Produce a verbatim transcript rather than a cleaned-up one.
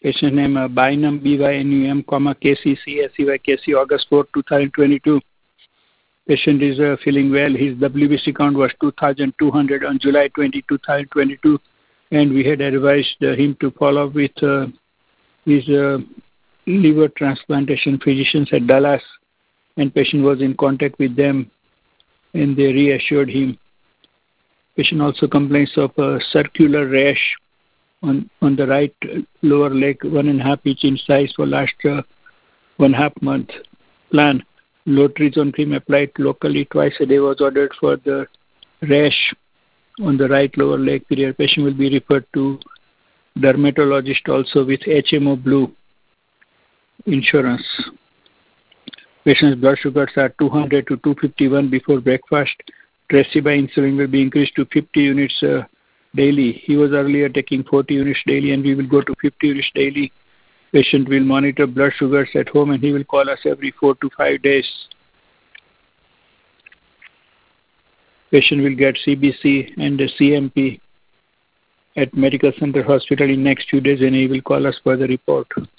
Patient name uh, Bynum, B Y N U M, comma, K C C S E Y K C, August fourth, two thousand twenty-two. Patient is uh, feeling well. His W B C count was two thousand two hundred on July twentieth, two thousand twenty-two, and we had advised uh, him to follow up with uh, his uh, liver transplantation physicians at Dallas, and patient was in contact with them, and they reassured him. Patient also complains of a circular rash on, on the right lower leg, one and a half inch in size for last uh, one half month. Plan. Lotrizone cream applied locally twice a day was ordered for the rash on the right lower leg period. Patient will be referred to dermatologist also with H M O Blue insurance. Patient's blood sugars are two hundred to two fifty-one before breakfast. Tresiba insulin will be increased to fifty units uh, daily. He was earlier taking forty units daily, and we will go to fifty units daily. Patient will monitor blood sugars at home, and he will call us every four to five days. Patient will get C B C and a C M P at Medical Center Hospital in next few days, and he will call us for the report.